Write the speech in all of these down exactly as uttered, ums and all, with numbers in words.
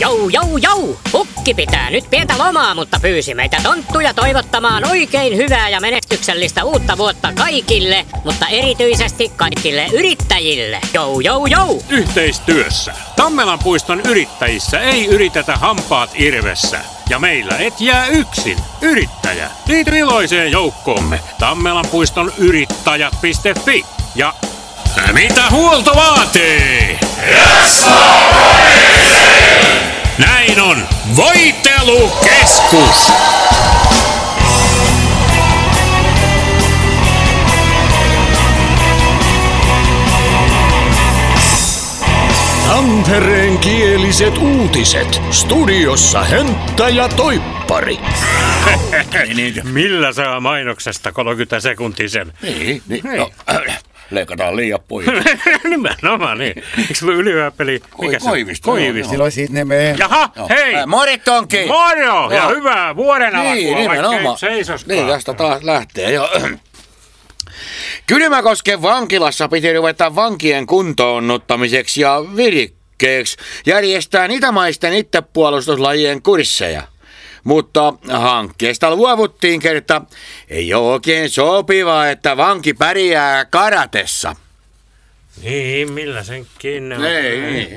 Jou, jou, jou! Pukki pitää nyt pientä lomaa, mutta pyysi meitä tonttuja toivottamaan oikein hyvää ja menestyksellistä uutta vuotta kaikille, mutta erityisesti kaikille yrittäjille. Jou, jou, jou! Yhteistyössä. Tammelan puiston yrittäjissä ei yritetä hampaat irvessä. Ja meillä et jää yksin. Yrittäjä. Liity iloiseen joukkoomme. Tammelan puiston yrittäjät piste fi. Ja mitä huolto vaatii? Näin on. Voitelukeskus. Tampereen kieliset uutiset. Studiossa Hönttä ja Toippari. Millä saa mainoksesta kolmekymmentä sekuntisen? Niin, niin. No, äh, leikataan liian pois. Nimenomaan niin. Eikö sulla ylihyöpeli? Mikä se? Koivisto. Koivisto. Silloin siitä nimeä. Jaha, no. hei! Äh, Moritonki! Moro! Ja hyvää vuoden alkua, niin, nimenomaan. Seisoskaa. Niin, tästä taas lähtee jo. Kylmäkosken vankilassa piti ruveta vankien kuntoonnuttamiseksi ja virikkeeksi järjestää itämaisten itsepuolustuslajien kursseja. Mutta hankkeesta luovuttiin kerta, ei ole oikein sopivaa, että vanki pärjää karatessa. Niin, millä senkin on? Ei, niin.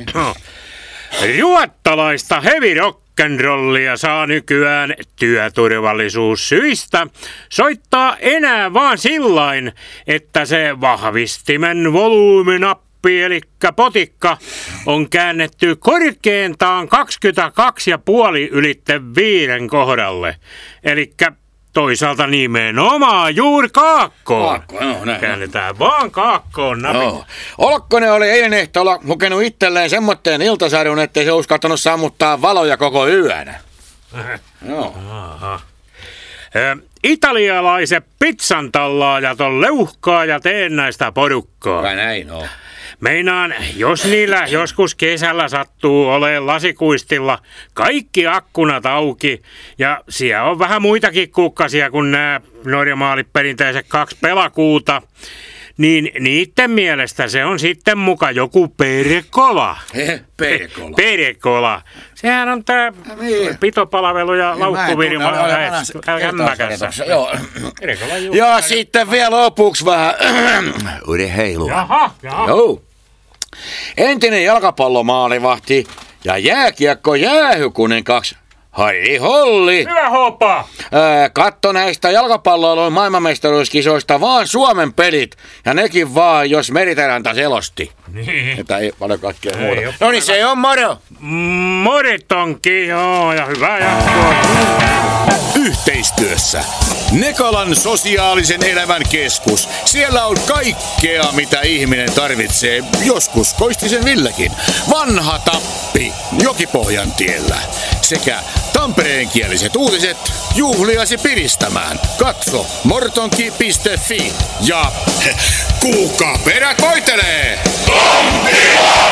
Ruottalaista heavy rock'n'rollia saa nykyään työturvallisuussyistä soittaa enää vaan sillain, että se vahvistimen volyyminappi eli potikka on käännetty korkeintaan kaksikymmentäkaksi pilkku viisi ylitte viiden kohdalle. Elikkä toisaalta nimenomaan juuri kaakkoon. Kaakko, no, näin. Käännetään vaan kaakkoon napit. No. Olkkonen oli eilen ehtoolla lukenut itselleen semmoitteen iltasarjun, ettei se uskaltanut sammuttaa valoja koko yönä. No. Aha. Ö, italialaiset pizzantallaajat on leuhkaa ja teennäistä porukkaa. Vai näin on. Meinaan, jos niillä joskus kesällä sattuu olemaan lasikuistilla kaikki akkunat auki ja siellä on vähän muitakin kukkasia kuin nämä normaalit perinteiset kaksi pelakuuta, niin niiden mielestä se on sitten muka joku perkola. He, perkola. Perkola. Sehän on tää niin. pitopalvelu ja laukkuvirma hämmäkässä. Ja sitten vielä lopuksi vähän urheilua. Jaha, jaha. Joo. Entinen jalkapallomaalivahti ja jääkiekko jäähykuninkaksi Harri Holli. Hyvä hoppa! Ää, katso näistä jalkapalloilun maailmanmestaruuskisoista vaan Suomen pelit. Ja nekin vaan, jos Meriteranta selosti. Niin. Että ei paljon kaikkea muuta. No niin, se on moro! Moritonki, joo, ja hyvää jatkoa. Yhteistyössä Nekalan sosiaalisen elämän keskus. Siellä on kaikkea, mitä ihminen tarvitsee. Joskus Koistisen Villekin. Vanha Tappi Jokipohjan tiellä. Sekä tampereenkieliset uutiset juhliasi piristämään. Katso mortonki piste fi ja kuuka perät voitelee! Tontila!